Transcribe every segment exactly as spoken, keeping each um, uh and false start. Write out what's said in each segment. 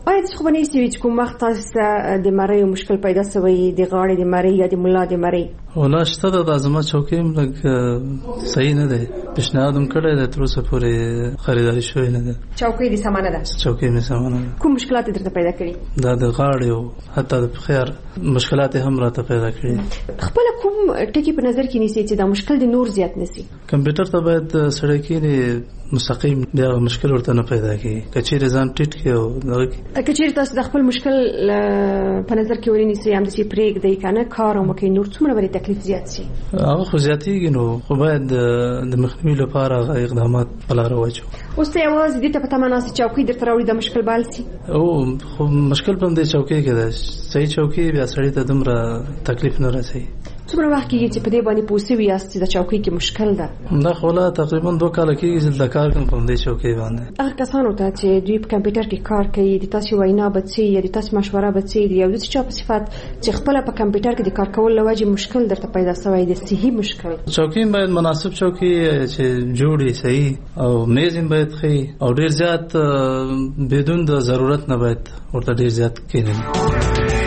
آیا د خو بنې سوي چې کوم وخت تاسو د مری مشکل پیدا شوی د غاړې د مری یا د مولا د مری؟ ولا شته د ازمه چوکۍ لږ صحیح نه ده، پیشنهاد هم کړی دی، تر اوسه پورې خریداري شوې نه ده. چوکۍ د سامانه ده؟ چوکۍ مې سامانه ده. کوم مشکلات درته پیدا کړي؟ دا د غاړې او حتی د پخیر مشکلات هم راته پیدا کړي. خپل کوم ټکی په نظر کې نیسي چې دا مشکل د نور زیات نسی؟ کمپیوټر ته باید سړی کېني مستقیم بیا مشکل ورته نه پیدا کیږي، کچېرې ځان ټیټ کړي او دغه کچېرې تاسو د خپل مشکل په نظر کې ونیسئ هم داسې پرېږدئ که نه کار وکړئ، نور څومره به تکلیف زیات شي؟ هغه خو زیاتېږي، نو خو باید د مخنیوي لپاره هغه اقدامات په لاره واچوو. اوس ته یوازې دې ته په تمه ناست چوکۍ درته راوړي دا مشکل به حل شي؟ او خو مشکل په همدې چوکۍ کې ده، صحیح چوکۍ بیا سړي ته دومره تکلیف نه رسوي. څومره وخت کېږي چې په دې باندې پوه سوي یاست چې د چوکۍ کې مشکل ده؟ دا خو لا تقریبا دوه کاله کېږي چې د کار کوم په همدې چوکۍ باندې. هغه کسانو ته چې دوی په کمپیوټر کې کار کوي، د تاسو وینا به څه یا د تاسو مشوره به څه دی، یو داسې چا په صفت چې خپله په کمپیوټر کې د کار کولو له وجې مشکل درته پیدا شوی دی، صحي مشکل؟ چوکۍ باید مناسب چوکۍ چې جوړې صحیح او میز هم باید ښه او ډېر زیات بدون د ضرورت نه باید ورته ډېر زیات کېنوي.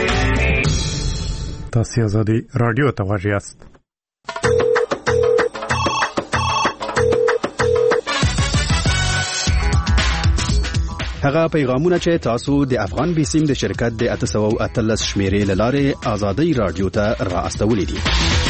تاسو آزادي رادیو ته غوږ یاست. هغه پیغامونه چې تاسو د افغان بیسیم د شرکت د اته سوه او اتلس شمیرې له لارې آزادي رادیو ته را استولې دي.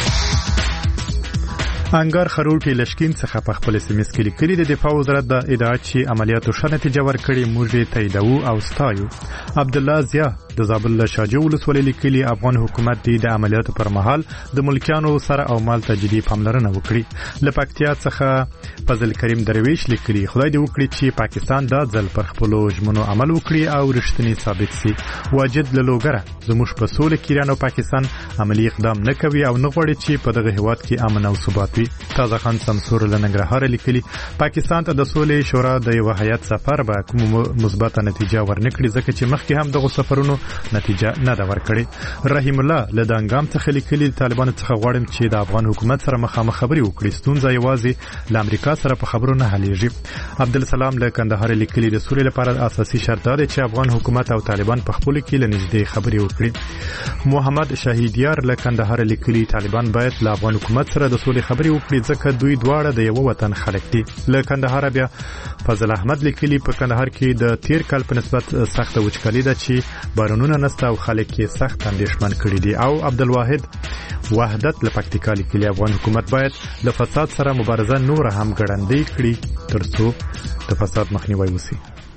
انګار خروټي لشکین څخه په خپل سیمس کې لیکلي د دفاع وزارت د ادعا چې عملیاتو ښه نتیجه ورکړې، موږ یې تاییدوو او ستایو. عبد الله ضیا د زابل له شاجو ولسوالۍ لیکلي افغان حکومت د عملیاتو پر مهال د ملکیانو سره او مال ته جدي پاملرنه وکړي. له پکتیا څخه فضل کریم درویش لیکلي خدای دې وکړي چې پاکستان دا ځل پر خپلو ژمنو عمل وکړي او رښتینی ثابت سي. واجد له لوګره زموږ په سوله کې ایران او پاکستان عملی اقدام نه کوي او نه غواړي چې په دغه هیواد کې امن او ثبات وي. تازه خان سمسور له ننګرهار لیکلي پاکستان ته د سولې شورا د یو هیئت سفر به کوم مثبته نتیجه ورنکړي ځکه چې مخکې هم دغه سفرونو نتیجه نه ده ورکړې. رحیم الله له دانګام څخه لیکلي طالبانو څخه غواړم چې د افغان حکومت سره مخامخ خبرې وکړي، ستونزه یوازې له امریکا سره په خبرو نه حلیږي. عبدالسلام له کندهار لیکلي د سولې لپاره اساسي شرط دی چې افغان حکومت او طالبان په خپل کې له نږدې خبرې وکړي. محمد شهیدیار له کندهار لیکلي طالبان باید له افغان حکومت سره د سولې خبرې وکړي ځکه دوی دواړه د یو وطن خلک دي. له کندهار بیا فضل احمد لیکلي په کندهار کې د تیر کال په نسبت سخت وچکالي ده چې بارانونه نسته او خلک یې سخت اندېښمن کړي دي. او عبدالواحد وحدت له پکتیکا لیکلي افغان حکومت باید له فساد سره مبارزه نور هم ګړندۍ کړي ترڅو د فساد مخنیوی وشي.